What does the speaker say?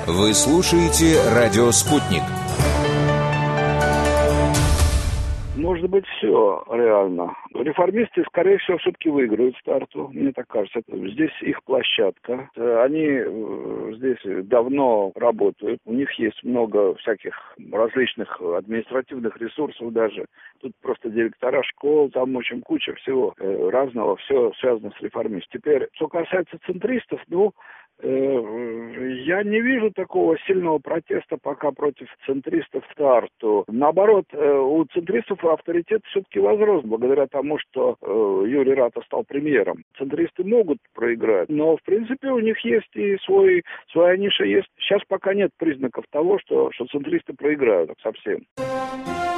Вы слушаете «Радио Спутник». Может быть, все реально. Реформисты, скорее всего, все-таки выиграют старту, мне так кажется. Здесь их площадка. Они здесь давно работают. У них есть много всяких различных административных ресурсов даже. Тут просто директора школ, там, в общем, куча всего разного, все связано с реформистами. Теперь, что касается центристов, я не вижу такого сильного протеста пока против центристов старту. Наоборот, у центристов авторитет все-таки возрос благодаря тому, что Юрий Рата стал премьером. Центристы могут проиграть, но в принципе у них есть и своя ниша есть. Сейчас пока нет признаков того, что центристы проиграют совсем.